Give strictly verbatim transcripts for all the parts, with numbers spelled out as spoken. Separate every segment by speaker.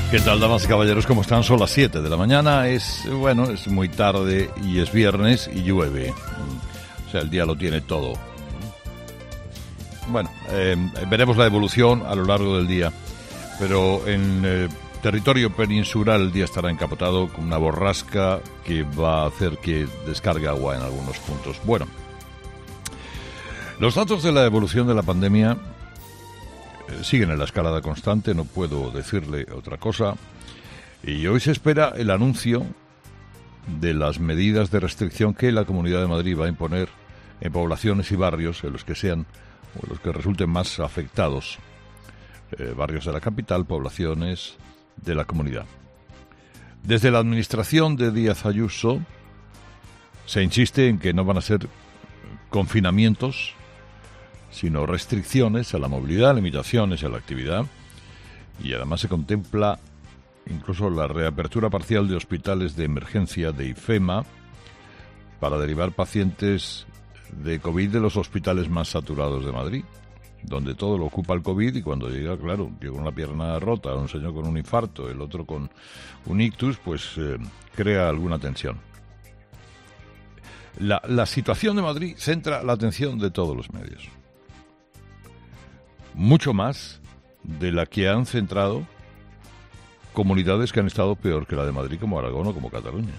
Speaker 1: ¿Qué tal, damas y caballeros? ¿Cómo están? Son las siete de la mañana. Es, bueno, es muy tarde y es viernes y llueve. O sea, el día lo tiene todo. Bueno, eh, veremos la evolución a lo largo del día. Pero en eh, territorio peninsular el día estará encapotado con una borrasca que va a hacer que descargue agua en algunos puntos. Bueno, los datos de la evolución de la pandemia siguen en la escalada constante, no puedo decirle otra cosa, y hoy se espera el anuncio de las medidas de restricción que la Comunidad de Madrid va a imponer en poblaciones y barrios en los que sean o los que resulten más afectados, eh, barrios de la capital, poblaciones de la comunidad. Desde la administración de Díaz Ayuso se insiste en que no van a ser confinamientos, sino restricciones a la movilidad, limitaciones a la actividad, y además se contempla incluso la reapertura parcial de hospitales de emergencia de IFEMA para derivar pacientes de COVID de los hospitales más saturados de Madrid, donde todo lo ocupa el COVID, y cuando llega, claro, un tío con una pierna rota, un señor con un infarto, el otro con un ictus, pues eh, crea alguna tensión. La, la situación de Madrid centra la atención de todos los medios. Mucho más de la que han centrado comunidades que han estado peor que la de Madrid, como Aragón o como Cataluña.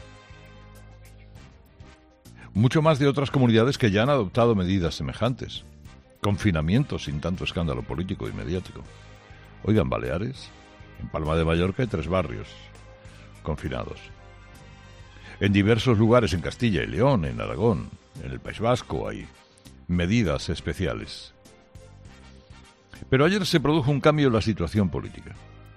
Speaker 1: Mucho más de otras comunidades que ya han adoptado medidas semejantes. Confinamientos sin tanto escándalo político y mediático. Oigan, Baleares, en Palma de Mallorca hay tres barrios confinados. En diversos lugares en Castilla y León, en Aragón, en el País Vasco hay medidas especiales. Pero ayer se produjo un cambio en la situación política.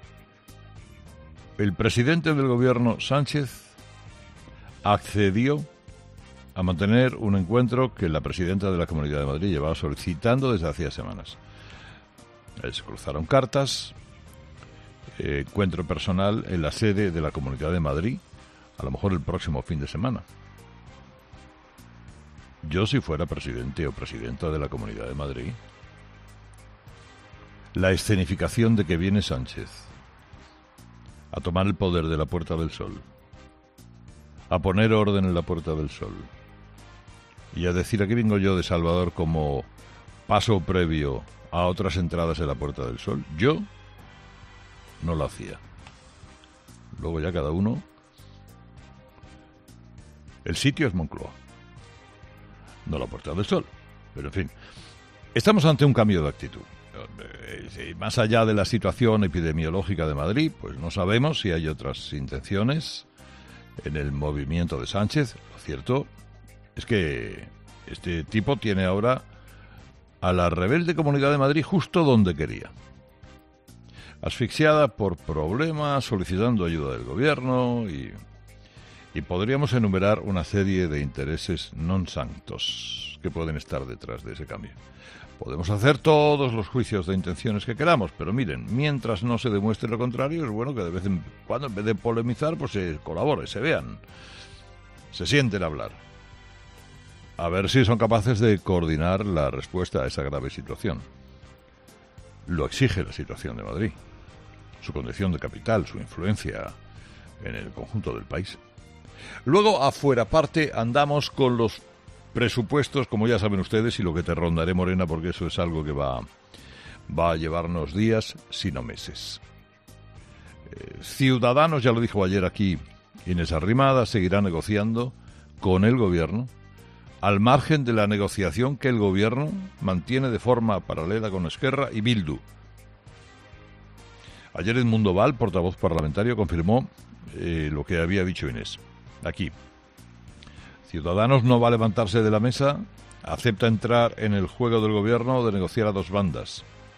Speaker 1: El presidente del gobierno, Sánchez, accedió a mantener un encuentro que la presidenta de la Comunidad de Madrid llevaba solicitando desde hacía semanas. Se cruzaron cartas, eh, encuentro personal en la sede de la Comunidad de Madrid, a lo mejor el próximo fin de semana. Yo, si fuera presidente o presidenta de la Comunidad de Madrid, la escenificación de que viene Sánchez a tomar el poder de la Puerta del Sol, a poner orden en la Puerta del Sol y a decir, aquí vengo yo de Salvador como paso previo a otras entradas en la Puerta del Sol, yo no lo hacía. Luego ya cada uno. El sitio es Moncloa, no la Puerta del Sol. Pero en fin, estamos ante un cambio de actitud. Más allá de la situación epidemiológica de Madrid, pues no sabemos si hay otras intenciones en el movimiento de Sánchez. Lo cierto es que este tipo tiene ahora a la rebelde Comunidad de Madrid justo donde quería. Asfixiada por problemas, solicitando ayuda del gobierno y, y podríamos enumerar una serie de intereses non santos que pueden estar detrás de ese cambio. Podemos hacer todos los juicios de intenciones que queramos, pero miren, mientras no se demuestre lo contrario, es bueno que de vez en cuando, en vez de polemizar, pues se colabore, se vean, se sienten a hablar. A ver si son capaces de coordinar la respuesta a esa grave situación. Lo exige la situación de Madrid, su condición de capital, su influencia en el conjunto del país. Luego, afuera parte, andamos con los presupuestos, como ya saben ustedes, y lo que te rondaré, Morena, porque eso es algo que va, va a llevarnos días, si no meses. Eh, Ciudadanos, ya lo dijo ayer aquí Inés Arrimada, seguirá negociando con el gobierno, al margen de la negociación que el gobierno mantiene de forma paralela con Esquerra y Bildu. Ayer Edmundo Val, portavoz parlamentario, confirmó eh, lo que había dicho Inés aquí. Ciudadanos no va a levantarse de la mesa, acepta entrar en el juego del gobierno de negociar a dos bandas.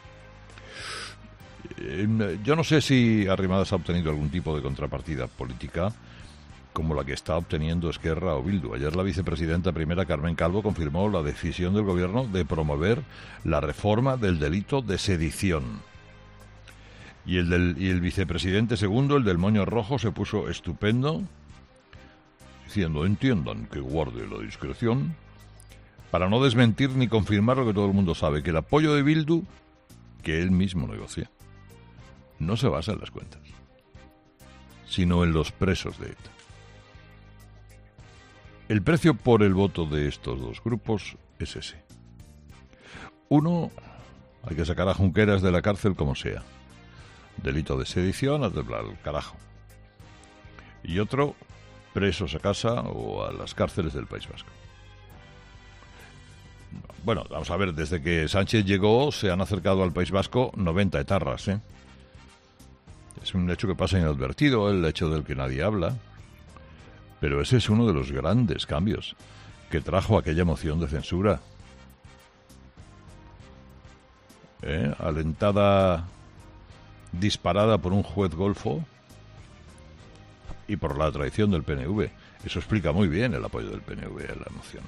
Speaker 1: Yo no sé si Arrimadas ha obtenido algún tipo de contrapartida política como la que está obteniendo Esquerra o Bildu. Ayer la vicepresidenta primera, Carmen Calvo, confirmó la decisión del gobierno de promover la reforma del delito de sedición. Y el, del, y el vicepresidente segundo, el del moño rojo, se puso estupendo, diciendo, entiendan que guarde la discreción, para no desmentir ni confirmar lo que todo el mundo sabe, que el apoyo de Bildu, que él mismo negocia, no se basa en las cuentas. sino en los presos de ETA. El precio por el voto de estos dos grupos es ese. Uno, hay que sacar a Junqueras de la cárcel como sea. Delito de sedición, al carajo. Y otro, presos a casa o a las cárceles del País Vasco. Bueno, vamos a ver, desde que Sánchez llegó se han acercado al País Vasco noventa etarras, ¿eh? Es un hecho que pasa inadvertido, el hecho del que nadie habla. Pero ese es uno de los grandes cambios que trajo aquella moción de censura. ¿Eh? Alentada, disparada por un juez golfo y por la traición del P N V. Eso explica muy bien el apoyo del P N V a la moción.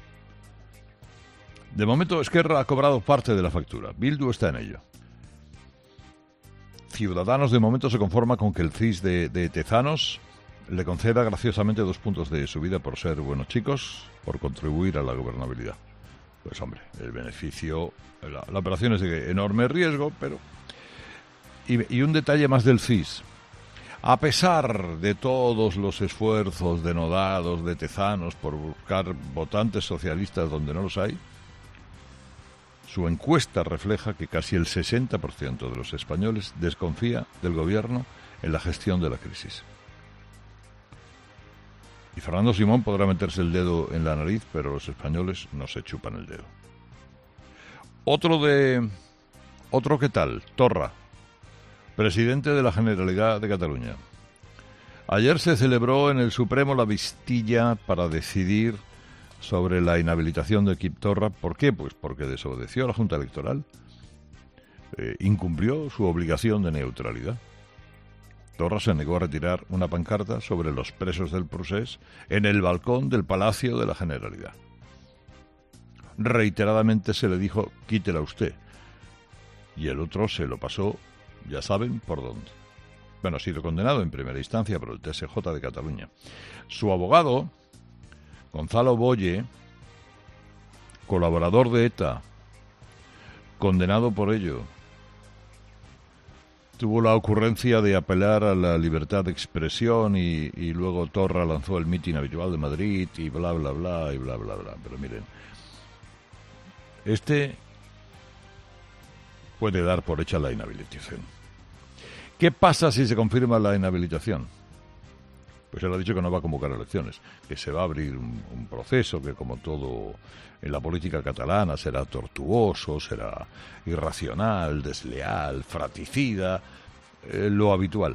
Speaker 1: De momento, Esquerra ha cobrado parte de la factura. Bildu está en ello. Ciudadanos de momento se conforma con que el C I S de, de Tezanos le conceda graciosamente dos puntos de subida por ser buenos chicos, por contribuir a la gobernabilidad. Pues hombre, el beneficio, la, la operación es de enorme riesgo, pero... Y, y un detalle más del C I S. A pesar de todos los esfuerzos denodados de Tezanos por buscar votantes socialistas donde no los hay, su encuesta refleja que casi el sesenta por ciento de los españoles desconfía del gobierno en la gestión de la crisis. Y Fernando Simón podrá meterse el dedo en la nariz, pero los españoles no se chupan el dedo. Otro de... Otro que tal, Torra, presidente de la Generalidad de Cataluña. Ayer se celebró en el Supremo la vistilla para decidir sobre la inhabilitación de Quim Torra. ¿Por qué? Pues porque desobedeció a la Junta Electoral, eh, incumplió su obligación de neutralidad. Torra se negó a retirar una pancarta sobre los presos del Procés en el balcón del Palacio de la Generalidad. Reiteradamente se le dijo, quítela usted. Y el otro se lo pasó, ya saben por dónde. Bueno, ha sido condenado en primera instancia por el T S J de Cataluña. Su abogado, Gonzalo Boye, colaborador de ETA, condenado por ello, tuvo la ocurrencia de apelar a la libertad de expresión y, y luego Torra lanzó el mitin habitual de Madrid y bla, bla, bla, y bla, bla, bla. Pero miren, este puede dar por hecha la inhabilitación. ¿Qué pasa si se confirma la inhabilitación? Pues él ha dicho que no va a convocar elecciones, que se va a abrir un, un proceso que, como todo en la política catalana, será tortuoso, será irracional, desleal, fratricida, eh, lo habitual.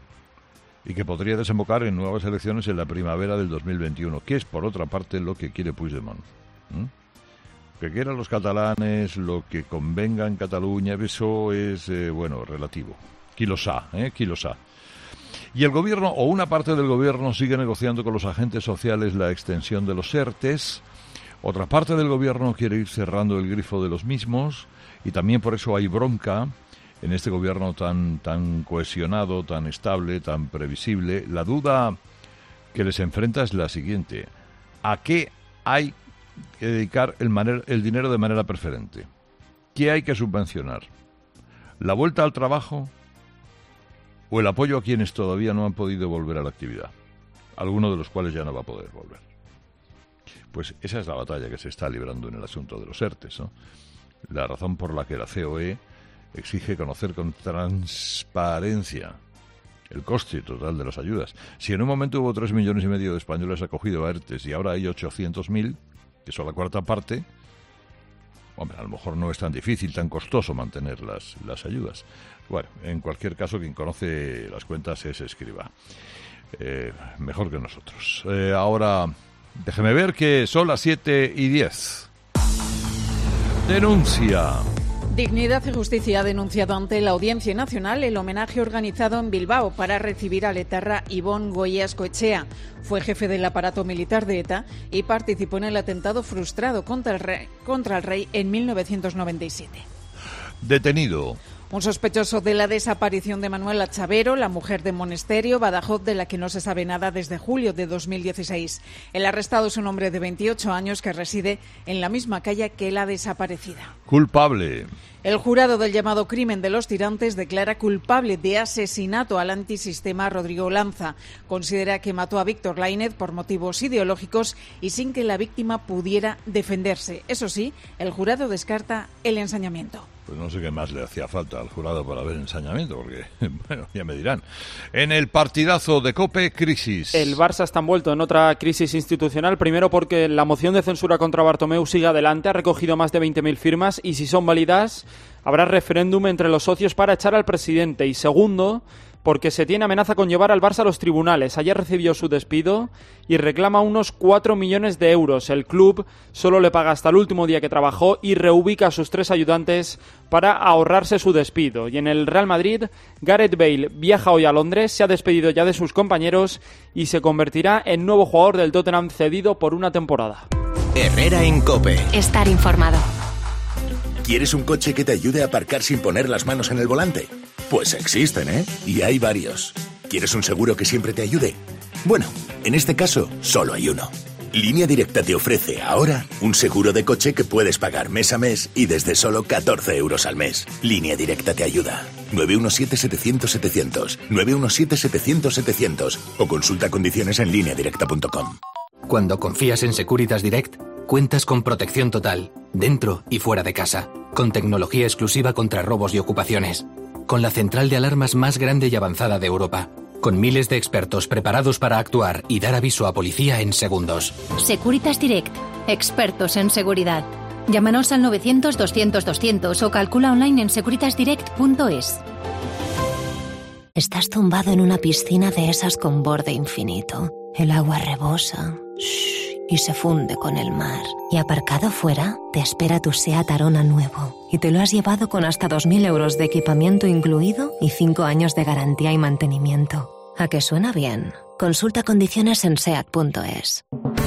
Speaker 1: Y que podría desembocar en nuevas elecciones en la primavera del dos mil veintiuno, que es, por otra parte, lo que quiere Puigdemont. ¿Mm? Que quieran los catalanes, lo que convenga en Cataluña, eso es, eh, bueno, relativo. Qui lo sa, ¿eh? Qui lo sa. Y el gobierno, o una parte del gobierno, sigue negociando con los agentes sociales la extensión de los ERTES. Otra parte del gobierno quiere ir cerrando el grifo de los mismos. Y también por eso hay bronca en este gobierno tan, tan cohesionado, tan estable, tan previsible. La duda que les enfrenta es la siguiente. ¿A qué hay que dedicar el, maner, el dinero de manera preferente? ¿Qué hay que subvencionar? ¿La vuelta al trabajo o el apoyo a quienes todavía no han podido volver a la actividad? Alguno de los cuales ya no va a poder volver. Pues esa es la batalla que se está librando en el asunto de los ERTES, ¿no? La razón por la que la C O E exige conocer con transparencia el coste total de las ayudas. Si en un momento hubo tres millones y medio de españoles acogidos a ERTES y ahora hay ochocientos mil, que son la cuarta parte, hombre, a lo mejor no es tan difícil, tan costoso mantener las, las ayudas. Bueno, en cualquier caso, quien conoce las cuentas es Escrivá. Eh, mejor que nosotros. Eh, ahora, déjeme ver que son las siete y diez. Denuncia.
Speaker 2: Dignidad y Justicia ha denunciado ante la Audiencia Nacional el homenaje organizado en Bilbao para recibir al etarra Ibon Goiaskoetxea. Fue jefe del aparato militar de ETA y participó en el atentado frustrado contra el rey, contra el rey en mil novecientos noventa y siete.
Speaker 1: Detenido.
Speaker 2: Un sospechoso de la desaparición de Manuela Chavero, la mujer de Monesterio, Badajoz, de la que no se sabe nada desde julio de dos mil dieciséis. El arrestado es un hombre de veintiocho años que reside en la misma calle que la desaparecida.
Speaker 1: Culpable.
Speaker 2: El jurado del llamado crimen de los tirantes declara culpable de asesinato al antisistema a Rodrigo Lanza. Considera que mató a Víctor Laínez por motivos ideológicos y sin que la víctima pudiera defenderse. Eso sí, el jurado descarta el ensañamiento.
Speaker 1: Pues no sé qué más le hacía falta al jurado para ver ensañamiento, porque, bueno, ya me dirán. En el partidazo de COPE, crisis.
Speaker 3: El Barça está envuelto en otra crisis institucional, primero porque la moción de censura contra Bartomeu sigue adelante, ha recogido más de veinte mil firmas y si son válidas habrá referéndum entre los socios para echar al presidente. Y segundo, porque se tiene amenaza con llevar al Barça a los tribunales. Ayer recibió su despido y reclama unos cuatro millones de euros. El club solo le paga hasta el último día que trabajó y reubica a sus tres ayudantes para ahorrarse su despido. Y en el Real Madrid, Gareth Bale viaja hoy a Londres, se ha despedido ya de sus compañeros y se convertirá en nuevo jugador del Tottenham cedido por una temporada.
Speaker 4: Herrera en COPE.
Speaker 5: Estar informado.
Speaker 4: ¿Quieres un coche que te ayude a aparcar sin poner las manos en el volante? Pues existen, ¿eh? Y hay varios. ¿Quieres un seguro que siempre te ayude? Bueno, en este caso, solo hay uno. Línea Directa te ofrece ahora un seguro de coche que puedes pagar mes a mes y desde solo catorce euros al mes. Línea Directa te ayuda. nueve uno siete, setecientos, setecientos. nueve uno siete, setecientos, setecientos. O consulta condiciones en línea directa punto com.
Speaker 6: Cuando confías en Securitas Direct, cuentas con protección total, dentro y fuera de casa, con tecnología exclusiva contra robos y ocupaciones, con la central de alarmas más grande y avanzada de Europa, con miles de expertos preparados para actuar y dar aviso a policía en segundos.
Speaker 5: Securitas Direct, expertos en seguridad. Llámanos al novecientos, doscientos, doscientos o calcula online en securitas direct punto es.
Speaker 7: Estás tumbado en una piscina de esas con borde infinito. El agua rebosa shh, y se funde con el mar. Y aparcado fuera, te espera tu SEAT Arona nuevo. Y te lo has llevado con hasta dos mil euros de equipamiento incluido y cinco años de garantía y mantenimiento. ¿A que suena bien? Consulta condiciones en seat punto es.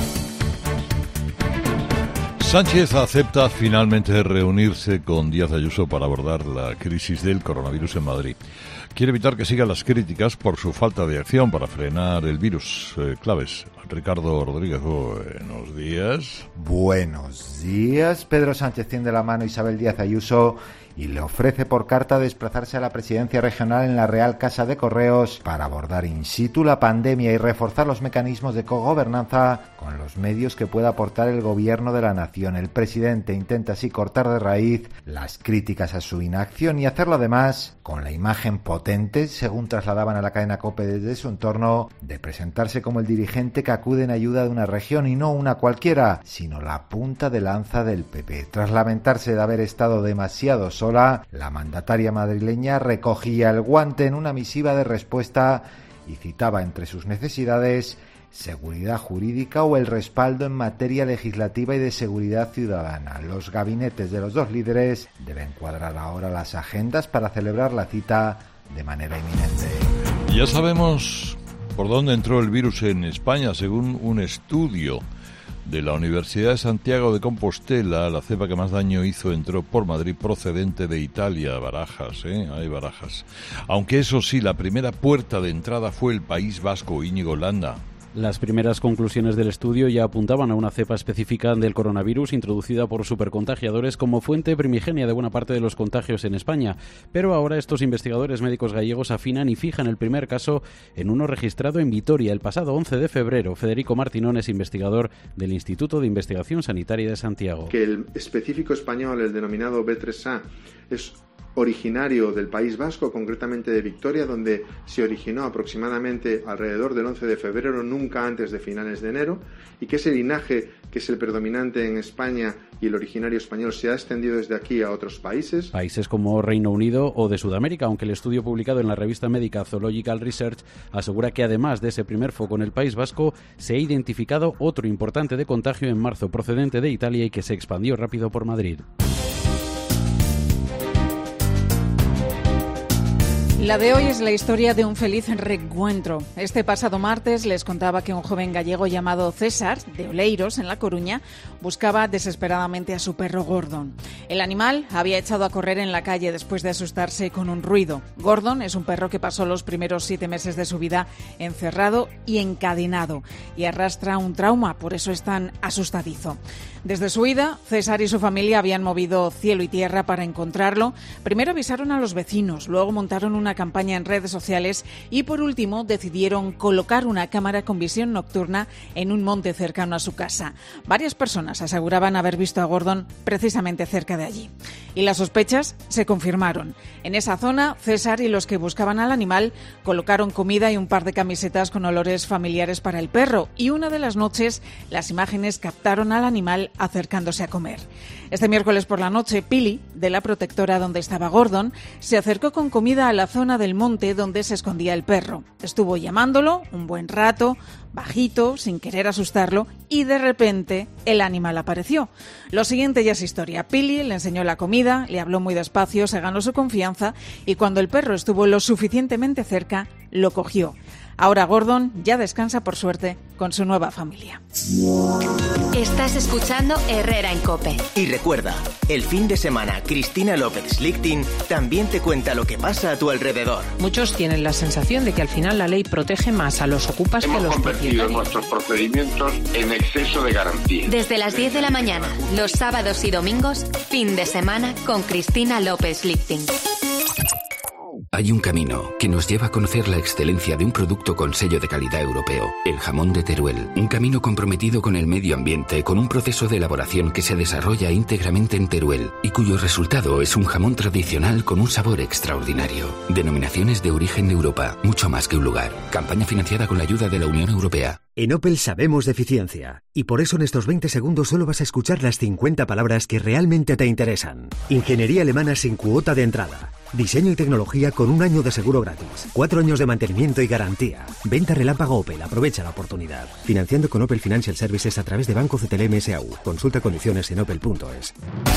Speaker 1: Sánchez acepta finalmente reunirse con Díaz Ayuso para abordar la crisis del coronavirus en Madrid. Quiere evitar que sigan las críticas por su falta de acción para frenar el virus. Eh, claves. Ricardo Rodríguez, buenos días.
Speaker 8: Buenos días. Pedro Sánchez tiende la mano a Isabel Díaz Ayuso y le ofrece por carta desplazarse a la presidencia regional en la Real Casa de Correos para abordar in situ la pandemia y reforzar los mecanismos de cogobernanza con los medios que pueda aportar el gobierno de la nación. El presidente intenta así cortar de raíz las críticas a su inacción y hacerlo además con la imagen potente, según trasladaban a la cadena COPE desde su entorno, de presentarse como el dirigente que acude en ayuda de una región y no una cualquiera, sino la punta de lanza del P P. Tras lamentarse de haber estado demasiado sola, la mandataria madrileña recogía el guante en una misiva de respuesta y citaba entre sus necesidades seguridad jurídica o el respaldo en materia legislativa y de seguridad ciudadana. Los gabinetes de los dos líderes deben cuadrar ahora las agendas para celebrar la cita de manera inminente.
Speaker 1: Ya sabemos por dónde entró el virus en España, según un estudio de la Universidad de Santiago de Compostela. La cepa que más daño hizo entró por Madrid procedente de Italia. Barajas, ¿eh? Hay Barajas. Aunque eso sí, la primera puerta de entrada fue el País Vasco. Íñigo Landa.
Speaker 9: Las primeras conclusiones del estudio ya apuntaban a una cepa específica del coronavirus introducida por supercontagiadores como fuente primigenia de buena parte de los contagios en España. Pero ahora estos investigadores médicos gallegos afinan y fijan el primer caso en uno registrado en Vitoria el pasado once de febrero. Federico Martinón es investigador del Instituto de Investigación Sanitaria de Santiago.
Speaker 10: Que el específico español, el denominado B tres A, es originario del País Vasco, concretamente de Vitoria, donde se originó aproximadamente alrededor del once de febrero, nunca antes de finales de enero, y que ese linaje, que es el predominante en España y el originario español, se ha extendido desde aquí a otros países.
Speaker 9: Países como Reino Unido o de Sudamérica, aunque el estudio publicado en la revista médica Zoological Research asegura que además de ese primer foco en el País Vasco, se ha identificado otro importante de contagio en marzo procedente de Italia y que se expandió rápido por Madrid.
Speaker 2: La de hoy es la historia de un feliz reencuentro. Este pasado martes les contaba que un joven gallego llamado César, de Oleiros, en La Coruña, buscaba desesperadamente a su perro Gordon. El animal había echado a correr en la calle después de asustarse con un ruido. Gordon es un perro que pasó los primeros siete meses de su vida encerrado y encadenado y arrastra un trauma, por eso es tan asustadizo. Desde su huida, César y su familia habían movido cielo y tierra para encontrarlo. Primero avisaron a los vecinos, luego montaron una campaña en redes sociales y por último decidieron colocar una cámara con visión nocturna en un monte cercano a su casa. Varias personas aseguraban haber visto a Gordon precisamente cerca de allí. Y las sospechas se confirmaron. En esa zona, César y los que buscaban al animal colocaron comida y un par de camisetas con olores familiares para el perro, y una de las noches las imágenes captaron al animal acercándose a comer. Este miércoles por la noche, Pili, de la protectora donde estaba Gordon, se acercó con comida a la zona del monte donde se escondía el perro. Estuvo llamándolo un buen rato, bajito, sin querer asustarlo, y de repente el animal apareció. Lo siguiente ya es historia. Pili le enseñó la comida, le habló muy despacio, se ganó su confianza y cuando el perro estuvo lo suficientemente cerca, lo cogió. Ahora Gordon ya descansa, por suerte, con su nueva familia.
Speaker 11: Estás escuchando Herrera en COPE.
Speaker 12: Y recuerda, el fin de semana Cristina López-Lichting también te cuenta lo que pasa a tu alrededor.
Speaker 13: Muchos tienen la sensación de que al final la ley protege más a los ocupas
Speaker 14: Hemos
Speaker 13: que a los
Speaker 14: convertido nuestros procedimientos en exceso de garantía.
Speaker 11: Desde las diez de la mañana, los sábados y domingos, fin de semana con Cristina López-Lichting.
Speaker 6: Hay un camino que nos lleva a conocer la excelencia de un producto con sello de calidad europeo, el jamón de Teruel. Un camino comprometido con el medio ambiente, con un proceso de elaboración que se desarrolla íntegramente en Teruel y cuyo resultado es un jamón tradicional con un sabor extraordinario. Denominaciones de origen de Europa, mucho más que un lugar. Campaña financiada con la ayuda de la Unión Europea.
Speaker 15: En Opel sabemos de eficiencia, y por eso en estos veinte segundos solo vas a escuchar las cincuenta palabras que realmente te interesan. Ingeniería alemana sin cuota de entrada. Diseño y tecnología con un año de seguro gratis. Cuatro años de mantenimiento y garantía. Venta relámpago Opel. Aprovecha la oportunidad. Financiando con Opel Financial Services a través de Banco C T L M S A U. Consulta condiciones en opel punto es.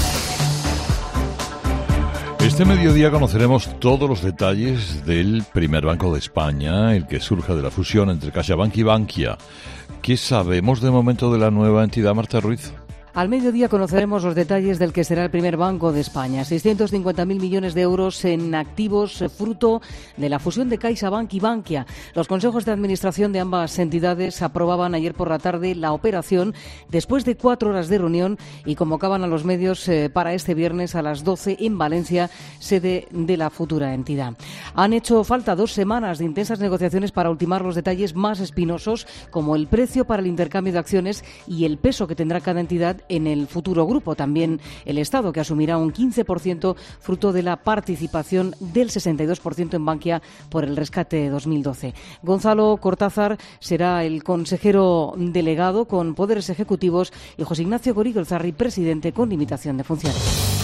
Speaker 1: Este mediodía conoceremos todos los detalles del primer banco de España, el que surja de la fusión entre CaixaBank y Bankia. ¿Qué sabemos de momento de la nueva entidad, Marta Ruiz?
Speaker 16: Al mediodía conoceremos los detalles del que será el primer banco de España. seiscientos cincuenta mil millones de euros en activos fruto de la fusión de CaixaBank y Bankia. Los consejos de administración de ambas entidades aprobaban ayer por la tarde la operación después de cuatro horas de reunión y convocaban a los medios eh, para este viernes a las doce en Valencia, sede de la futura entidad. Han hecho falta dos semanas de intensas negociaciones para ultimar los detalles más espinosos, como el precio para el intercambio de acciones y el peso que tendrá cada entidad en el futuro grupo. También el Estado, que asumirá un quince por ciento fruto de la participación del sesenta y dos por ciento en Bankia por el rescate de dos mil doce. Gonzalo Cortázar será el consejero delegado con poderes ejecutivos y José Ignacio Gorigolzarri, presidente con limitación de funciones.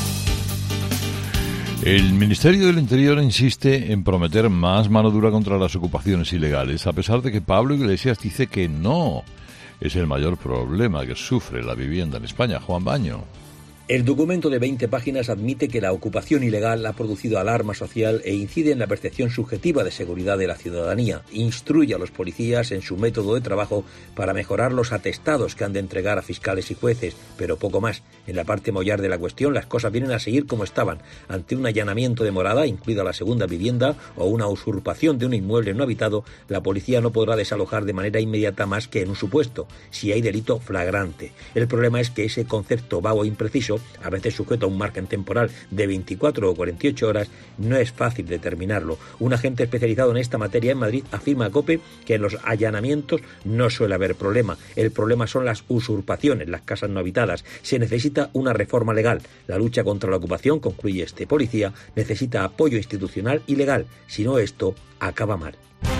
Speaker 1: El Ministerio del Interior insiste en prometer más mano dura contra las ocupaciones ilegales, a pesar de que Pablo Iglesias dice que no. Es el mayor problema que sufre la vivienda en España. Juan Baño.
Speaker 17: El documento de veinte páginas admite que la ocupación ilegal ha producido alarma social e incide en la percepción subjetiva de seguridad de la ciudadanía. Instruye a los policías en su método de trabajo para mejorar los atestados que han de entregar a fiscales y jueces, pero poco más. En la parte mollar de la cuestión, las cosas vienen a seguir como estaban. Ante un allanamiento de morada, incluida la segunda vivienda, o una usurpación de un inmueble no habitado, la policía no podrá desalojar de manera inmediata más que en un supuesto, si hay delito flagrante. El problema es que ese concepto vago e impreciso, a veces sujeto a un margen temporal de veinticuatro o cuarenta y ocho horas, no es fácil determinarlo. Un agente especializado en esta materia en Madrid afirma a COPE que en los allanamientos no suele haber problema. El problema son las usurpaciones, las casas no habitadas. Se necesita una reforma legal. La lucha contra la ocupación, concluye este policía, necesita apoyo institucional y legal. Si no, esto acaba mal.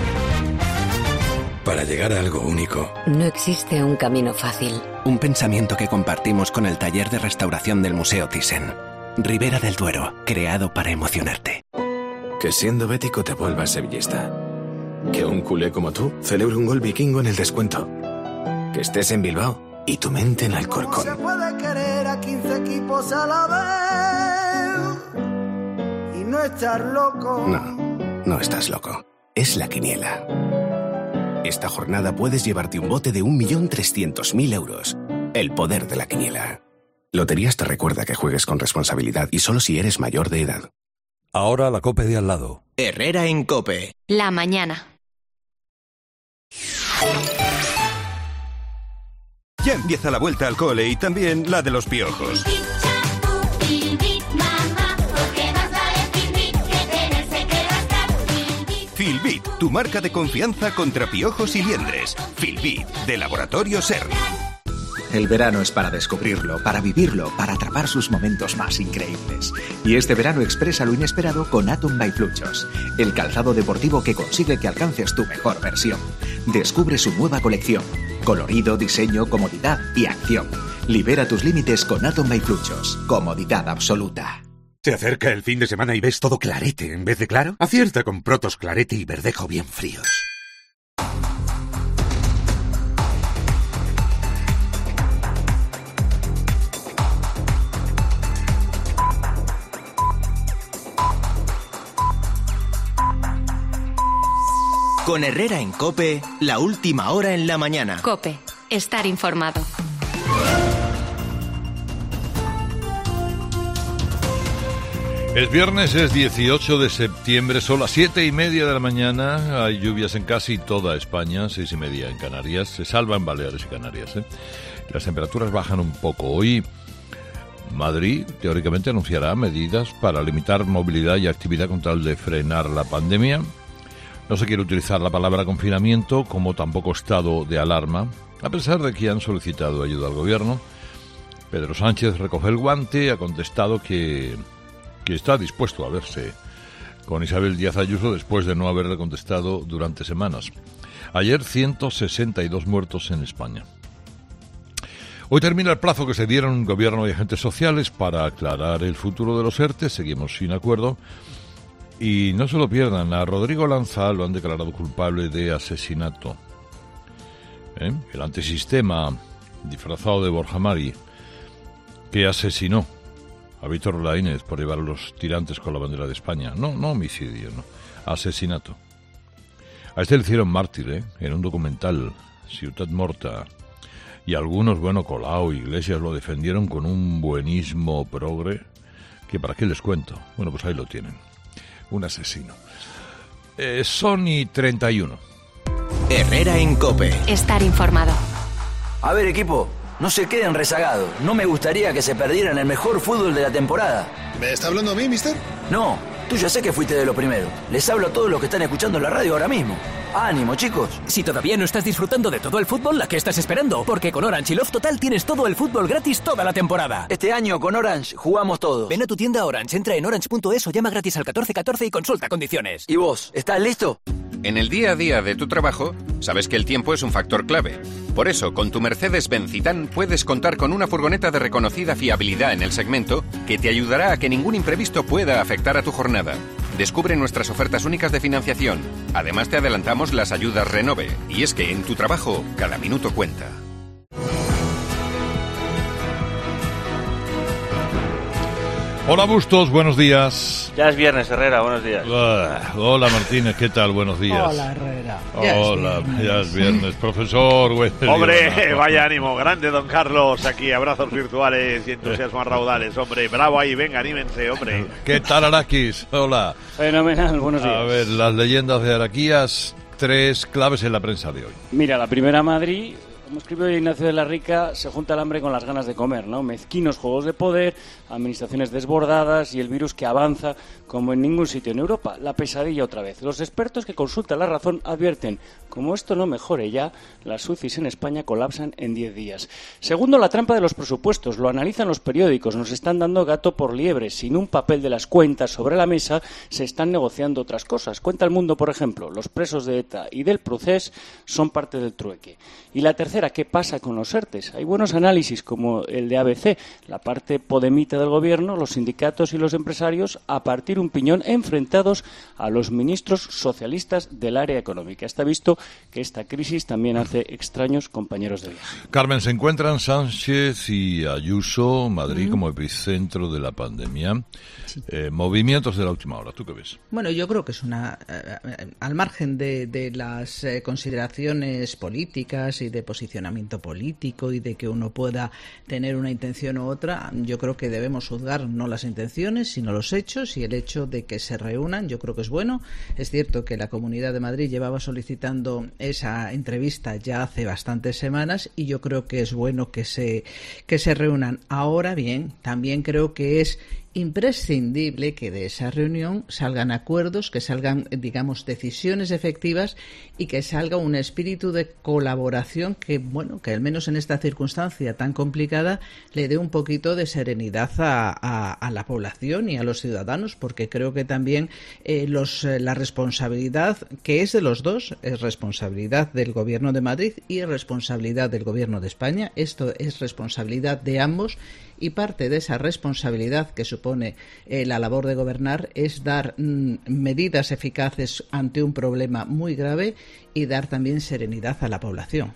Speaker 18: Para llegar a algo único,
Speaker 7: no existe un camino fácil.
Speaker 18: Un pensamiento que compartimos con el taller de restauración del Museo Thyssen. Ribera del Duero, creado para emocionarte. Que siendo bético te vuelvas sevillista. Que un culé como tú celebre un gol vikingo en el descuento. Que estés en Bilbao y tu mente en Alcorcón.
Speaker 19: Se puede querer a quince equipos a la vez y no estar loco.
Speaker 18: No. No estás loco. Es la quiniela. Esta jornada puedes llevarte un bote de un millón trescientos mil euros. El poder de la quiniela. Loterías te recuerda que juegues con responsabilidad y solo si eres mayor de edad.
Speaker 20: Ahora la COPE de al lado.
Speaker 12: Herrera en COPE.
Speaker 11: La mañana.
Speaker 21: Ya empieza la vuelta al cole y también la de los piojos. Filbit, tu marca de confianza contra piojos y liendres. Filbit, de Laboratorio SER.
Speaker 22: El verano es para descubrirlo, para vivirlo, para atrapar sus momentos más increíbles. Y este verano expresa lo inesperado con Atom by Fluchos, el calzado deportivo que consigue que alcances tu mejor versión. Descubre su nueva colección. Colorido, diseño, comodidad y acción. Libera tus límites con Atom by Fluchos. Comodidad absoluta.
Speaker 23: ¿Se acerca el fin de semana y ves todo clarete en vez de claro? Acierta con Protos Clarete y Verdejo bien fríos.
Speaker 12: Con Herrera en COPE, la última hora en la mañana.
Speaker 11: COPE, estar informado.
Speaker 1: Es viernes, es dieciocho de septiembre, son las siete y media de la mañana. Hay lluvias en casi toda España, seis y media en Canarias. Se salvan Baleares y Canarias, ¿eh? Las temperaturas bajan un poco. Hoy Madrid, teóricamente, anunciará medidas para limitar movilidad y actividad con tal de frenar la pandemia. No se quiere utilizar la palabra confinamiento, como tampoco estado de alarma, a pesar de que han solicitado ayuda al gobierno. Pedro Sánchez recoge el guante, ha contestado que... que está dispuesto a verse con Isabel Díaz Ayuso después de no haberle contestado durante semanas. Ayer, ciento sesenta y dos muertos en España. Hoy termina el plazo que se dieron gobierno y agentes sociales para aclarar el futuro de los ERTE. Seguimos sin acuerdo. Y no se lo pierdan, a Rodrigo Lanza lo han declarado culpable de asesinato. ¿Eh? El antisistema disfrazado de Borja Mari, que asesinó a Víctor Laínez por llevar a los tirantes con la bandera de España. No, no homicidio, no. Asesinato. A este le hicieron mártir, ¿eh? En un documental, Ciutat Morta. Y algunos, bueno, Colau, Iglesias, lo defendieron con un buenismo progre, que para qué les cuento. Bueno, pues ahí lo tienen. Un asesino. Eh, Sony treinta y uno.
Speaker 12: Herrera en COPE.
Speaker 11: Estar informado.
Speaker 24: A ver, equipo. No se queden rezagados. No me gustaría que se perdieran el mejor fútbol de la temporada.
Speaker 25: ¿Me está hablando a mí, mister?
Speaker 24: No, tú ya sé que fuiste de lo primero. Les hablo a todos los que están escuchando la radio ahora mismo. ¡Ánimo, chicos!
Speaker 26: Si todavía no estás disfrutando de todo el fútbol, ¿a qué estás esperando? Porque con Orange y Love Total tienes todo el fútbol gratis toda la temporada.
Speaker 24: Este año con Orange jugamos todos.
Speaker 26: Ven a tu tienda Orange, entra en orange punto es o llama gratis al catorce catorce y consulta condiciones.
Speaker 24: ¿Y vos, estás listo?
Speaker 27: En el día a día de tu trabajo, sabes que el tiempo es un factor clave. Por eso, con tu Mercedes-Benz Citan puedes contar con una furgoneta de reconocida fiabilidad en el segmento que te ayudará a que ningún imprevisto pueda afectar a tu jornada. Descubre nuestras ofertas únicas de financiación. Además, te adelantamos las ayudas Renove. Y es que en tu trabajo, cada minuto cuenta.
Speaker 1: Hola Bustos, buenos días.
Speaker 28: Ya es viernes, Herrera, buenos días.
Speaker 1: Hola, hola Martínez, ¿qué tal? Buenos días.
Speaker 29: Hola Herrera. Ya
Speaker 1: Hola, es ya es viernes. Profesor Wesley.
Speaker 28: Hombre, bueno, vaya ánimo, grande don Carlos, aquí abrazos virtuales y entusiasmos raudales, hombre, bravo ahí, venga, anímense, hombre.
Speaker 1: ¿Qué tal Araquis? Hola.
Speaker 3: Fenomenal, buenos días.
Speaker 1: A ver, las leyendas de Araquías, tres claves en la prensa de hoy.
Speaker 3: Mira, la primera, Madrid. Como escribe Ignacio de la Rica, se junta el hambre con las ganas de comer, ¿no? Mezquinos juegos de poder, administraciones desbordadas y el virus que avanza como en ningún sitio en Europa. La pesadilla otra vez. Los expertos que consultan La Razón advierten, como esto no mejore ya, las U C Is en España colapsan en diez días. Segundo, la trampa de los presupuestos. Lo analizan los periódicos. Nos están dando gato por liebre. Sin un papel de las cuentas sobre la mesa, se están negociando otras cosas. Cuenta El Mundo, por ejemplo. Los presos de ETA y del Procés son parte del trueque. Y la tercera
Speaker 2: tercera, ¿qué pasa con los ERTES? Hay buenos análisis como el de A B C, la parte podemita del gobierno, los sindicatos y los empresarios a partir un piñón enfrentados a los ministros socialistas del área económica. Está visto que esta crisis también hace extraños compañeros de viaje.
Speaker 1: Carmen, ¿se encuentran Sánchez y Ayuso, Madrid, mm. como epicentro de la pandemia? Sí. Eh, movimientos de la última hora, ¿tú qué ves?
Speaker 4: Bueno, yo creo que es una, eh, al margen de, de las eh, consideraciones políticas y de posicionamiento político y de que uno pueda tener una intención u otra, yo creo que debemos juzgar no las intenciones, sino los hechos, y el hecho de que se reúnan, yo creo que es bueno. Es cierto que la Comunidad de Madrid llevaba solicitando esa entrevista ya hace bastantes semanas y yo creo que es bueno que se, que se reúnan. Ahora bien, también creo que es imprescindible que de esa reunión salgan acuerdos, que salgan, digamos, decisiones efectivas y que salga un espíritu de colaboración que, bueno, que al menos en esta circunstancia tan complicada le dé un poquito de serenidad a, a, a la población y a los ciudadanos, porque creo que también eh, los, eh, la responsabilidad, que es de los dos, es responsabilidad del Gobierno de Madrid y es responsabilidad del Gobierno de España. Esto es responsabilidad de ambos. Y parte de esa responsabilidad que supone eh, la labor de gobernar es dar mm, medidas eficaces ante un problema muy grave y dar también serenidad a la población.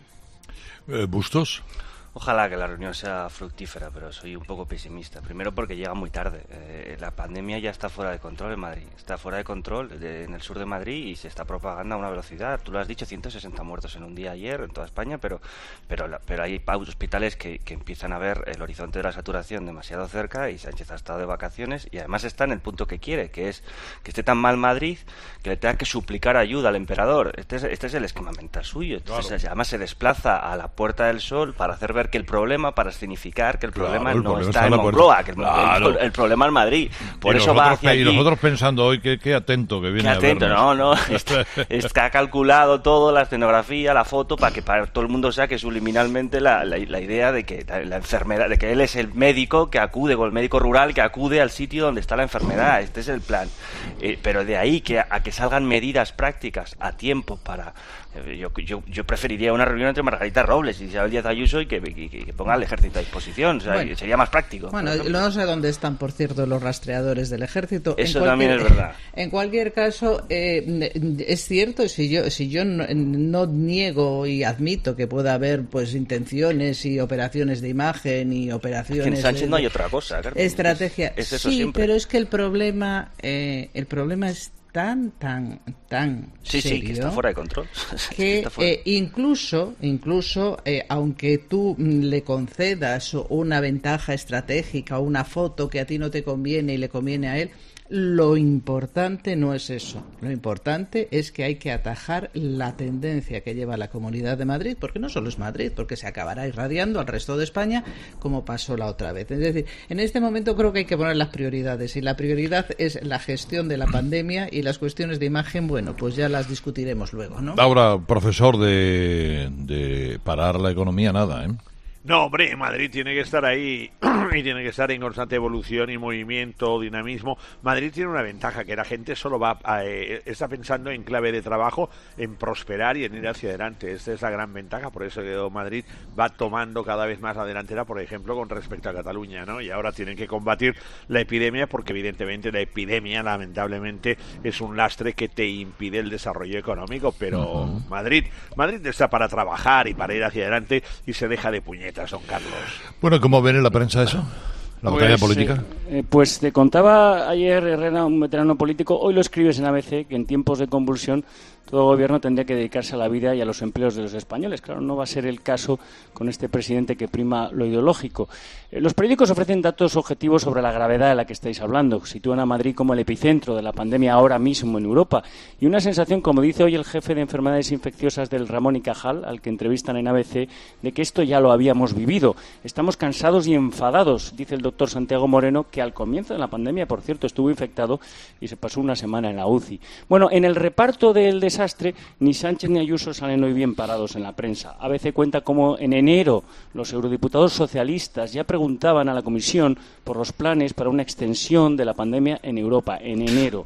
Speaker 1: Eh, ¿Bustos?
Speaker 5: Ojalá que la reunión sea fructífera, pero soy un poco pesimista. Primero porque llega muy tarde. Eh, la pandemia ya está fuera de control en Madrid. Está fuera de control de, en el sur de Madrid y se está propagando a una velocidad. Tú lo has dicho, ciento sesenta muertos en un día ayer en toda España, pero pero, la, pero hay hospitales que, que empiezan a ver el horizonte de la saturación demasiado cerca y Sánchez ha estado de vacaciones y además está en el punto que quiere, que es que esté tan mal Madrid que le tenga que suplicar ayuda al emperador. Este es, este es el esquema mental suyo. Entonces, claro. Además se desplaza a la Puerta del Sol para hacer ver que el problema, para escenificar que el
Speaker 1: claro,
Speaker 5: problema
Speaker 1: el
Speaker 5: no
Speaker 1: problema
Speaker 5: está,
Speaker 1: está
Speaker 5: en Moncloa, que el,
Speaker 1: claro.
Speaker 5: el, el problema es Madrid. Por
Speaker 1: y
Speaker 5: eso va hacia
Speaker 1: Y
Speaker 5: allí.
Speaker 1: nosotros pensando hoy que qué atento que viene
Speaker 5: qué atento,
Speaker 1: a vernos.
Speaker 5: no, no. Está, está calculado todo, la escenografía, la foto, para que para todo el mundo saque subliminalmente la, la, la idea de que la, la enfermedad, de que él es el médico que acude, o el médico rural que acude al sitio donde está la enfermedad. Este es el plan. Eh, pero de ahí que a, a que salgan medidas prácticas a tiempo para... Yo, yo, yo preferiría una reunión entre Margarita Robles y Isabel Díaz Ayuso y que, que, que ponga al ejército a disposición, o sea, bueno, sería más práctico.
Speaker 4: Bueno, no sé dónde están, por cierto, los rastreadores del ejército.
Speaker 5: Eso
Speaker 4: en
Speaker 5: también es verdad.
Speaker 4: En cualquier caso, eh, es cierto, si yo si yo no, no niego y admito que pueda haber pues intenciones y operaciones de imagen y operaciones...
Speaker 5: En Sánchez
Speaker 4: de,
Speaker 5: no hay otra cosa, claro.
Speaker 4: Estrategia.
Speaker 5: Es, es eso
Speaker 4: sí,
Speaker 5: siempre.
Speaker 4: Pero es que el problema, eh, el problema es tan, tan, tan
Speaker 5: sí,
Speaker 4: serio,
Speaker 5: sí, que está fuera de control.
Speaker 4: Que eh, incluso, incluso eh, aunque tú le concedas una ventaja estratégica o una foto que a ti no te conviene y le conviene a él, lo importante no es eso. Lo importante es que hay que atajar la tendencia que lleva la Comunidad de Madrid, porque no solo es Madrid, porque se acabará irradiando al resto de España como pasó la otra vez. Es decir, en este momento creo que hay que poner las prioridades y la prioridad es la gestión de la pandemia y las cuestiones de imagen, bueno, pues ya las discutiremos luego, ¿no?
Speaker 1: Ahora, profesor, de, de parar la economía, nada, ¿eh?
Speaker 28: No, hombre, Madrid tiene que estar ahí y tiene que estar en constante evolución y movimiento, dinamismo. Madrid tiene una ventaja, que la gente solo va a, eh, está pensando en clave de trabajo, en prosperar y en ir hacia adelante. Esta es la gran ventaja, por eso que Madrid va tomando cada vez más la delantera, por ejemplo, con respecto a Cataluña, ¿no? Y ahora tienen que combatir la epidemia, porque evidentemente la epidemia, lamentablemente, es un lastre que te impide el desarrollo económico, pero uh-huh. Madrid, Madrid está para trabajar y para ir hacia adelante y se deja de puñetas. Don Carlos.
Speaker 1: Bueno, ¿cómo ven en la prensa eso? ¿La batalla
Speaker 2: pues,
Speaker 1: política?
Speaker 2: Eh, pues te contaba ayer Herrera, un veterano político, hoy lo escribes en A B C, que en tiempos de convulsión todo gobierno tendría que dedicarse a la vida y a los empleos de los españoles. Claro, no va a ser el caso con este presidente que prima lo ideológico. Eh, los periódicos ofrecen datos objetivos sobre la gravedad de la que estáis hablando. Sitúan a Madrid como el epicentro de la pandemia ahora mismo en Europa. Y una sensación, como dice hoy el jefe de enfermedades infecciosas del Ramón y Cajal, al que entrevistan en A B C, de que esto ya lo habíamos vivido. Estamos cansados y enfadados, dice el doctor Santiago Moreno, que al comienzo de la pandemia, por cierto, estuvo infectado y se pasó una semana en la U C I. Bueno, en el reparto del desastre, ni Sánchez ni Ayuso salen hoy bien parados en la prensa. A B C cuenta cómo en enero los eurodiputados socialistas ya preguntaban a la Comisión por los planes para una extensión de la pandemia en Europa, en enero.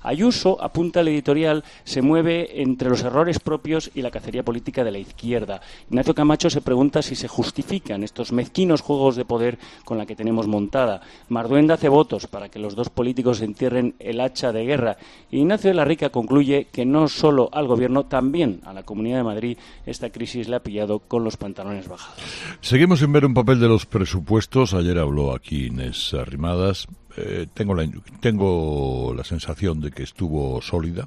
Speaker 2: Ayuso, apunta el editorial, se mueve entre los errores propios y la cacería política de la izquierda. Ignacio Camacho se pregunta si se justifican estos mezquinos juegos de poder con la que tenemos montada. Marduenda hace votos para que los dos políticos entierren el hacha de guerra. Y Ignacio de la Rica concluye que no solo al Gobierno, también a la Comunidad de Madrid esta crisis le ha pillado con los pantalones bajados.
Speaker 1: Seguimos sin ver un papel de los presupuestos. Ayer habló aquí Inés Arrimadas. Eh, tengo, la, tengo la sensación de que estuvo sólida.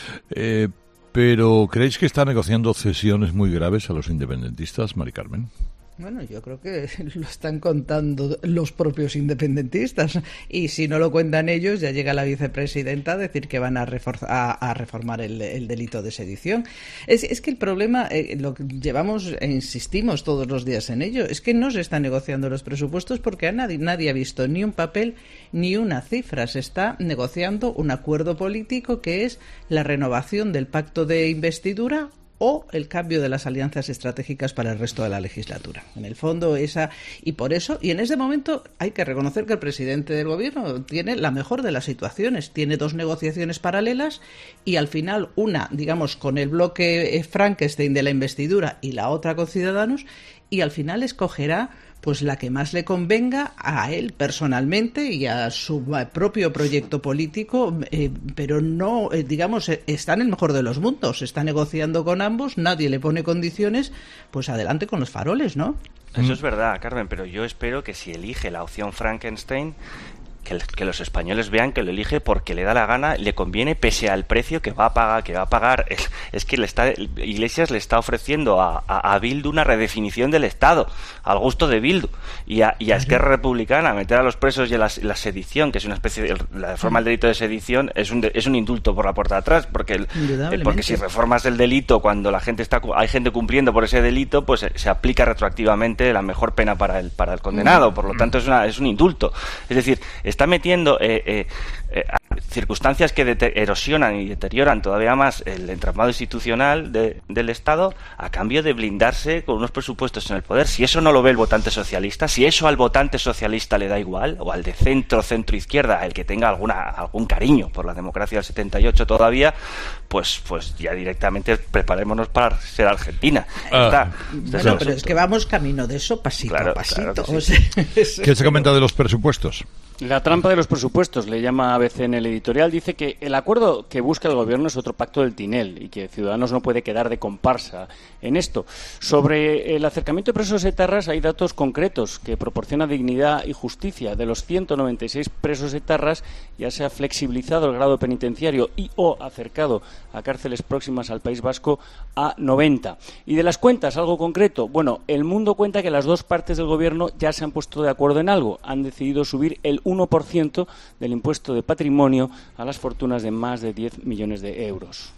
Speaker 1: Eh, pero ¿creéis que está negociando cesiones muy graves a los independentistas, Mari Carmen?
Speaker 4: Bueno, yo creo que lo están contando los propios independentistas y si no lo cuentan ellos ya llega la vicepresidenta a decir que van a, reforzar, a, a reformar el, el delito de sedición. Es, es que el problema, eh, lo que llevamos e insistimos todos los días en ello, es que no se están negociando los presupuestos porque a nadie, nadie ha visto ni un papel ni una cifra. Se está negociando un acuerdo político que es la renovación del pacto de investidura o el cambio de las alianzas estratégicas para el resto de la legislatura. En el fondo, esa... Y por eso, y en ese momento, hay que reconocer que el presidente del Gobierno tiene la mejor de las situaciones. Tiene dos negociaciones paralelas y, al final, una, digamos, con el bloque Frankenstein de la investidura y la otra con Ciudadanos, y al final escogerá pues la que más le convenga a él personalmente y a su propio proyecto político, eh, pero no, eh, digamos, está en el mejor de los mundos, está negociando con ambos, nadie le pone condiciones, pues adelante con los faroles, ¿no?
Speaker 5: Eso es verdad, Carmen, pero yo espero que si elige la opción Frankenstein, que, que los españoles vean que lo elige porque le da la gana, le conviene pese al precio que va a pagar, que va a pagar. Es, es que le está, Iglesias le está ofreciendo a, a, a Bildu una redefinición del Estado, al gusto de Bildu, y a, y a Esquerra Republicana meter a los presos y a la, la sedición, que es una especie de, la reforma del delito de sedición es un, es un indulto por la puerta de atrás, porque el, eh, porque si reformas el delito cuando la gente está, hay gente cumpliendo por ese delito, pues se, se aplica retroactivamente la mejor pena para el, para el condenado, por lo tanto es una, es un indulto. Es decir, está metiendo eh, eh, eh, circunstancias que erosionan y deterioran todavía más el entramado institucional de, del Estado a cambio de blindarse con unos presupuestos en el poder. Si eso no lo ve el votante socialista, si eso al votante socialista le da igual, o al de centro, centro-izquierda, el que tenga alguna algún cariño por la democracia del setenta y ocho todavía, pues pues ya directamente preparémonos para ser Argentina.
Speaker 4: Ah, está, está bueno, pero es que vamos camino de eso pasito
Speaker 5: claro,
Speaker 4: a pasito.
Speaker 5: Claro
Speaker 4: o sea,
Speaker 1: ¿Qué se comenta de los presupuestos?
Speaker 2: La trampa de los presupuestos, le llama A B C en el editorial, dice que el acuerdo que busca el Gobierno es otro pacto del Tinel y que Ciudadanos no puede quedar de comparsa en esto. Sobre el acercamiento de presos etarras hay datos concretos que proporciona dignidad y justicia. De los ciento noventa y seis presos etarras ya se ha flexibilizado el grado penitenciario y o acercado a cárceles próximas al País Vasco a noventa. Y de las cuentas, algo concreto. Bueno, El Mundo cuenta que las dos partes del Gobierno ya se han puesto de acuerdo en algo. Han decidido subir el uno por ciento del impuesto de patrimonio a las fortunas de más de diez millones de euros.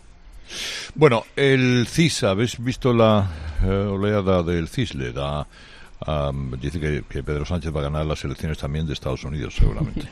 Speaker 1: Bueno, el C I S, ¿habéis visto la eh, oleada del C I S? Le da, um, dice que, que Pedro Sánchez va a ganar las elecciones también de Estados Unidos, seguramente.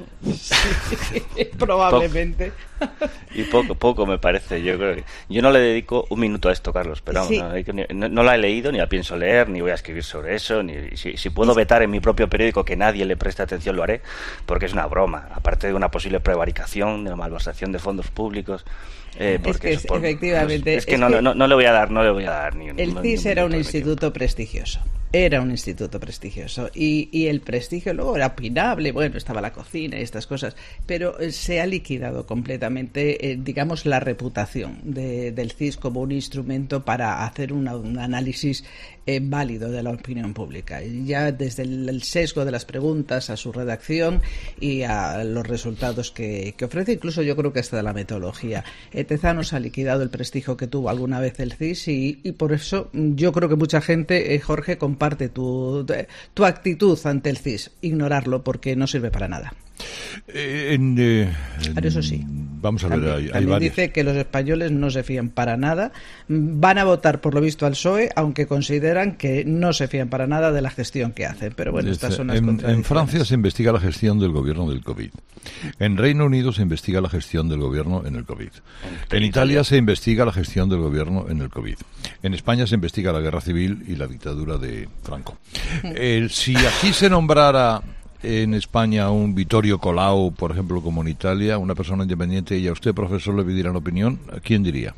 Speaker 4: Sí, probablemente.
Speaker 5: Y poco, poco me parece. Yo creo que yo no le dedico un minuto a esto, Carlos, pero
Speaker 4: sí.
Speaker 5: no, no, no la he leído, ni la pienso leer, ni voy a escribir sobre eso, ni si, si puedo vetar en mi propio periódico que nadie le preste atención, lo haré, porque es una broma, aparte de una posible prevaricación, de la malversación de fondos públicos. Eh, porque
Speaker 4: es que
Speaker 5: por,
Speaker 4: efectivamente
Speaker 5: es que,
Speaker 4: es
Speaker 5: no,
Speaker 4: que
Speaker 5: no, no le voy a dar, no le voy a dar ni un.
Speaker 4: El C I S era un instituto prestigioso. Era un instituto prestigioso y, y el prestigio luego era opinable, bueno, estaba la cocina y estas cosas, pero se ha liquidado completamente, eh, digamos, la reputación de, del C I S como un instrumento para hacer una, un análisis eh, válido de la opinión pública. Y ya desde el, el sesgo de las preguntas a su redacción y a los resultados que, que ofrece, incluso yo creo que hasta de la metodología. Eh, Tezanos ha liquidado el prestigio que tuvo alguna vez el C I S y, y por eso yo creo que mucha gente, eh, Jorge, comparte tu, tu actitud ante el C I S, ignorarlo porque no sirve para nada.
Speaker 1: Eh, en, eh,
Speaker 4: Pero eso sí,
Speaker 1: vamos a ver,
Speaker 4: también,
Speaker 1: hay, hay
Speaker 4: también
Speaker 1: varios.
Speaker 4: dice que los españoles no se fían para nada, van a votar por lo visto al P S O E, aunque consideran que no se fían para nada de la gestión que hacen. Pero bueno,
Speaker 1: Dice,
Speaker 4: estas son las
Speaker 1: en,
Speaker 4: contradicciones.
Speaker 1: en Francia se investiga la gestión del gobierno del COVID. En Reino Unido se investiga la gestión del gobierno en el COVID. En Italia se investiga la gestión del gobierno en el COVID. En España se investiga la guerra civil y la dictadura de Franco. El, si aquí se nombrara en España un Vittorio Colau, por ejemplo, como en Italia, una persona independiente, y a usted, profesor, le pidieran opinión, ¿a quién diría?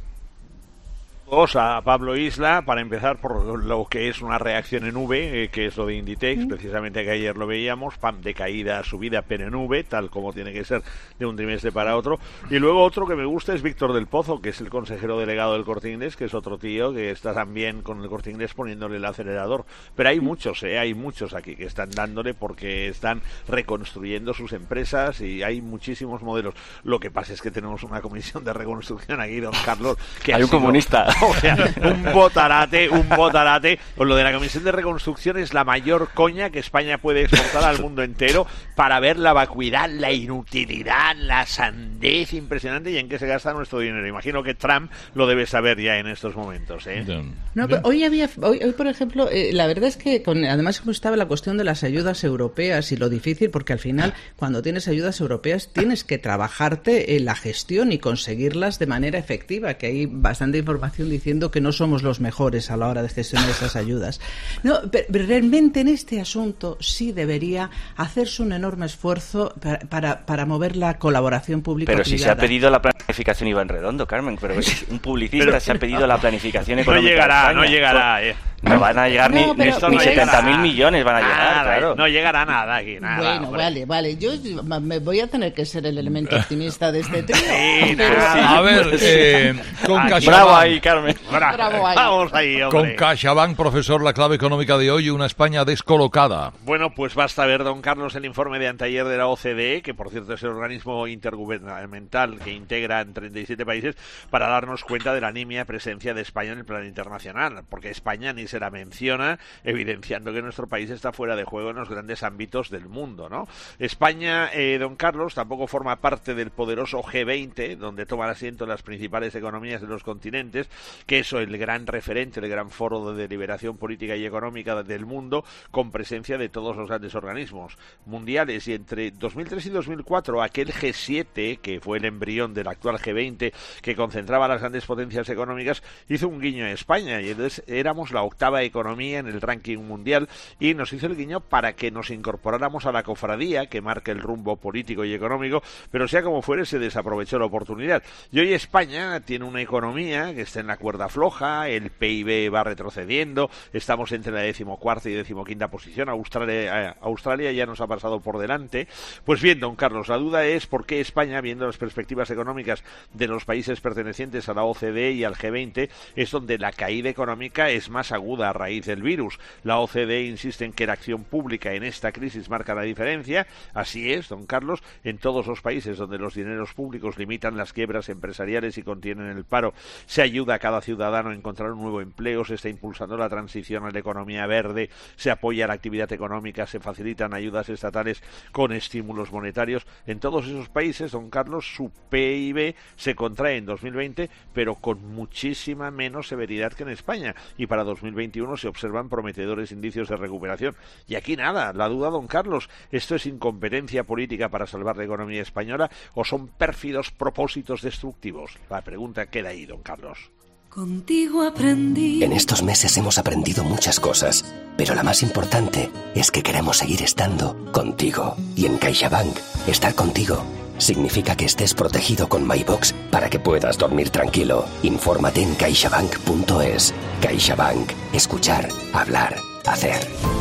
Speaker 28: A Pablo Isla, para empezar por lo que es una reacción en V, eh, que es lo de Inditex, precisamente que ayer lo veíamos, pam, de caída, subida, pero en V, tal como tiene que ser de un trimestre para otro. Y luego otro que me gusta es Víctor del Pozo, que es el consejero delegado del Corte Inglés, que es otro tío que está también con el Corte Inglés poniéndole el acelerador. Pero hay muchos, eh, hay muchos aquí que están dándole porque están reconstruyendo sus empresas y hay muchísimos modelos. Lo que pasa es que tenemos una comisión de reconstrucción aquí, don Carlos, que
Speaker 2: hay un sido... comunista.
Speaker 28: O sea, un botarate, un botarate. Pues lo de la Comisión de Reconstrucción es la mayor coña que España puede exportar al mundo entero para ver la vacuidad, la inutilidad, la sandez impresionante y en qué se gasta nuestro dinero. Imagino que Trump lo debe saber ya en estos momentos, ¿eh?
Speaker 4: No, pero hoy había, hoy, hoy por ejemplo, eh, la verdad es que con, además como estaba la cuestión de las ayudas europeas y lo difícil, porque al final cuando tienes ayudas europeas tienes que trabajarte en la gestión y conseguirlas de manera efectiva, que hay bastante información diciendo que no somos los mejores a la hora de gestionar esas ayudas. No, pero, pero realmente en este asunto sí debería hacerse un enorme esfuerzo para, para, para mover la colaboración público-privada.
Speaker 2: Pero si se ha pedido la planificación Iván Redondo, Carmen, pero un publicista pero, se ha pedido la planificación económica.
Speaker 28: No llegará,
Speaker 2: de España.
Speaker 28: no llegará, eh.
Speaker 2: No van a llegar no, ni, ni, ni setenta mil millones van a llegar,
Speaker 28: nada,
Speaker 2: claro.
Speaker 28: No llegará nada aquí, nada.
Speaker 4: Bueno, hombre. vale, vale. Yo me voy a tener que ser el elemento optimista de este trío.
Speaker 28: Sí,
Speaker 4: pero...
Speaker 28: nada.
Speaker 1: A ver, eh, con CaixaBank.
Speaker 2: Bravo ahí, Carmen.
Speaker 28: Bravo, Bravo ahí. Vamos ahí, hombre.
Speaker 1: Con CaixaBank, profesor, la clave económica de hoy, una España descolocada.
Speaker 28: Bueno, pues basta ver, don Carlos, el informe de anteayer de la O C D E, que por cierto es el organismo intergubernamental que integra en treinta y siete países, para darnos cuenta de la nimia presencia de España en el plano internacional, porque España ni se la menciona, evidenciando que nuestro país está fuera de juego en los grandes ámbitos del mundo, ¿no? España, eh, don Carlos, tampoco forma parte del poderoso G veinte, donde toman asiento las principales economías de los continentes, que es el gran referente, el gran foro de deliberación política y económica del mundo, con presencia de todos los grandes organismos mundiales. Y entre dos mil tres y dos mil cuatro, aquel G siete, que fue el embrión del actual G veinte, que concentraba las grandes potencias económicas, hizo un guiño a España, y entonces éramos la octava economía en el ranking mundial, y nos hizo el guiño para que nos incorporáramos a la cofradía que marca el rumbo político y económico, pero sea como fuere, se desaprovechó la oportunidad. Y hoy España tiene una economía que está en la cuerda floja, el P I B va retrocediendo, estamos entre la decimocuarta y decimoquinta posición, Australia, eh, Australia ya nos ha pasado por delante. Pues bien, don Carlos, la duda es por qué España, viendo las perspectivas económicas de los países pertenecientes a la O C D E y al G veinte, es donde la caída económica es más aguda a raíz del virus. La O C D E insiste en que la acción pública en esta crisis marca la diferencia. Así es, don Carlos, en todos los países donde los dineros públicos limitan las quiebras empresariales y contienen el paro, se ayuda a cada ciudadano a encontrar un nuevo empleo, se está impulsando la transición a la economía verde, se apoya la actividad económica, se facilitan ayudas estatales con estímulos monetarios. En todos esos países, don Carlos, su P I B se contrae en dos mil veinte, pero con muchísima menos severidad que en España, y para dos mil veintiuno se observan prometedores indicios de recuperación. Y aquí nada, la duda, don Carlos, ¿esto es incompetencia política para salvar la economía española o son pérfidos propósitos destructivos? La pregunta queda ahí, don Carlos.
Speaker 6: Contigo aprendí.
Speaker 8: En estos meses hemos aprendido muchas cosas, pero la más importante es que queremos seguir estando contigo. Y en CaixaBank, estar contigo significa que estés protegido con MyBox para que puedas dormir tranquilo. Infórmate en caixabank punto es. CaixaBank. Escuchar, hablar, hacer.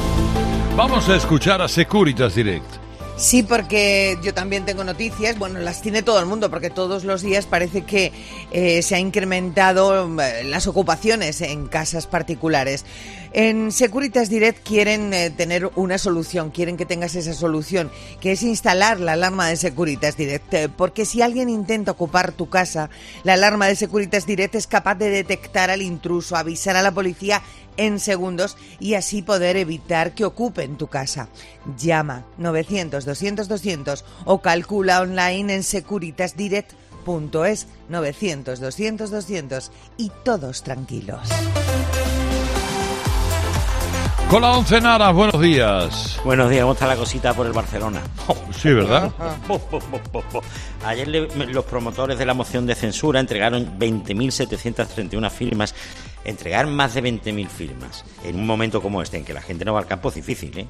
Speaker 1: Vamos a escuchar a Securitas Direct.
Speaker 9: Sí, porque yo también tengo noticias, bueno, las tiene todo el mundo, porque todos los días parece que eh, se ha incrementado eh, las ocupaciones en casas particulares. En Securitas Direct quieren eh, tener una solución, quieren que tengas esa solución, que es instalar la alarma de Securitas Direct, eh, porque si alguien intenta ocupar tu casa, la alarma de Securitas Direct es capaz de detectar al intruso, avisar a la policía en segundos y así poder evitar que ocupen tu casa. Llama novecientos doscientos doscientos o calcula online en securitas direct punto es. Novecientos doscientos doscientos y todos tranquilos.
Speaker 1: Con la once Nara, buenos días.
Speaker 10: Buenos días, ¿cómo está la cosita por el Barcelona?
Speaker 1: Sí, ¿verdad?
Speaker 10: Ayer le, los promotores de la moción de censura entregaron veinte mil setecientas treinta y una firmas. Entregar más de veinte mil firmas en un momento como este, en que la gente no va al campo, es difícil, ¿eh?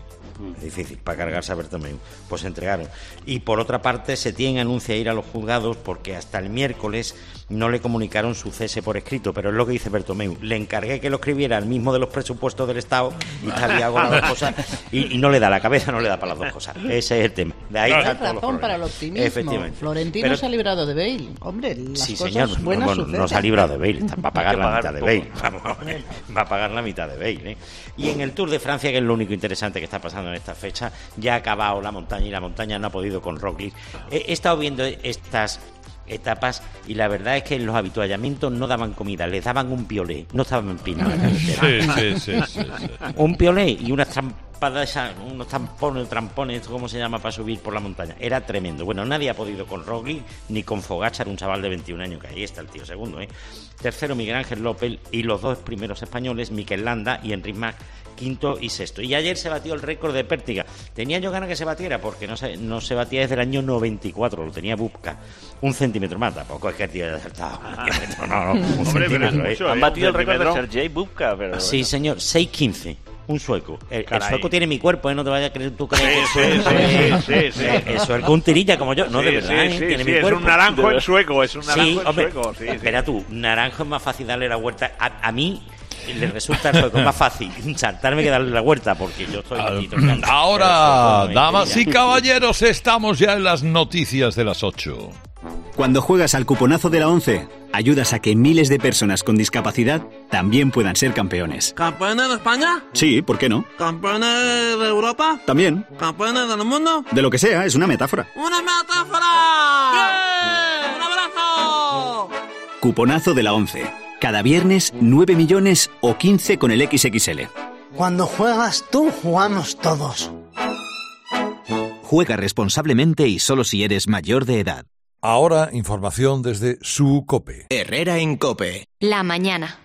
Speaker 10: Es difícil, para cargarse a Bertomeu. Pues se entregaron. Y por otra parte, Setién anuncia ir a los juzgados porque hasta el miércoles no le comunicaron su cese por escrito, pero es lo que dice Bertomeu. Le encargué que lo escribiera el mismo de los presupuestos del Estado y está liado con las dos cosas y, y no le da la cabeza, no le da para las dos cosas. Ese es el tema. De ahí
Speaker 4: Hay razón para el optimismo.
Speaker 10: Efectivamente.
Speaker 4: Florentino
Speaker 10: Pero,
Speaker 4: se ha librado de Bale. Hombre, las
Speaker 10: sí,
Speaker 4: cosas
Speaker 10: señor,
Speaker 4: buenas
Speaker 10: no,
Speaker 4: suceden.
Speaker 10: no se ha librado de Bale, va a pagar la
Speaker 5: pagar
Speaker 10: mitad de
Speaker 5: un
Speaker 10: Bale. Vamos a ver, va a pagar la mitad de Bale. ¿eh? Y en el Tour de Francia, que es lo único interesante que está pasando en esta fecha, ya ha acabado la montaña y la montaña no ha podido con Roglic. He, he estado viendo estas etapas y la verdad es que en los habituallamientos no daban comida, les daban un piolé, no estaban empinados en la carretera.
Speaker 1: Sí, sí, sí, sí, sí.
Speaker 10: Un piolé y unas trampadas, esas, unos tampones, trampones, ¿esto cómo se llama para subir por la montaña? Era tremendo. Bueno, nadie ha podido con Roglic ni con Pogačar, un chaval de veintiún años, que ahí está el tío segundo, ¿eh? Tercero Miguel Ángel López y los dos primeros españoles, Mikel Landa y Enric Mas, quinto y sexto. Y ayer se batió el récord de Pértiga. Tenía yo ganas que se batiera porque no se, no se batía desde el año noventa y cuatro, lo tenía Bubka. Un centímetro más, tampoco es que el tío haya acertado. No, no, no, un
Speaker 5: Hombre,
Speaker 10: centímetro.
Speaker 5: mucho,
Speaker 10: ¿eh?
Speaker 5: Han batido el récord de Sergei Bubka, pero...
Speaker 10: Sí,
Speaker 5: bueno.
Speaker 10: señor, seis quince. Un sueco. El, el
Speaker 5: Caray.
Speaker 10: sueco tiene mi cuerpo, ¿eh? No te vayas a creer tú crees que el
Speaker 28: Sí,
Speaker 10: sueco
Speaker 28: sí,
Speaker 10: es-
Speaker 28: sí, sí, sí.
Speaker 10: eh, el sueco un tirilla como yo. No,
Speaker 28: Sí,
Speaker 10: de verdad,
Speaker 28: sí,
Speaker 10: ¿eh?
Speaker 28: sí,
Speaker 10: Tiene
Speaker 28: sí,
Speaker 10: mi
Speaker 28: es
Speaker 10: cuerpo.
Speaker 28: un naranjo en sueco, es un naranjo
Speaker 10: Sí,
Speaker 28: en
Speaker 10: hombre,
Speaker 28: sueco, sí, sí.
Speaker 10: espera tú, naranjo es más fácil darle la vuelta. A, a mí le resulta el sueco más fácil saltarme que darle la vuelta porque yo estoy aquí tocando.
Speaker 1: Ahora,
Speaker 10: Pero el sueco me
Speaker 1: damas y
Speaker 10: tirilla.
Speaker 1: caballeros, estamos ya en las noticias de las ocho.
Speaker 7: Cuando juegas al cuponazo de la once, ayudas a que miles de personas con discapacidad también puedan ser campeones.
Speaker 13: ¿Campeones de España?
Speaker 7: Sí, ¿por qué no?
Speaker 13: ¿Campeones de Europa?
Speaker 7: También.
Speaker 13: ¿Campeones del mundo?
Speaker 7: De lo que sea, es una metáfora.
Speaker 13: ¡Una metáfora! ¡Bien! ¡Un abrazo!
Speaker 7: Cuponazo de la once. Cada viernes, nueve millones o quince con el equis equis ele.
Speaker 13: Cuando juegas tú, jugamos todos.
Speaker 14: Juega responsablemente y solo si eres mayor de edad.
Speaker 20: Ahora, información desde su COPE.
Speaker 12: Herrera en COPE.
Speaker 11: La mañana.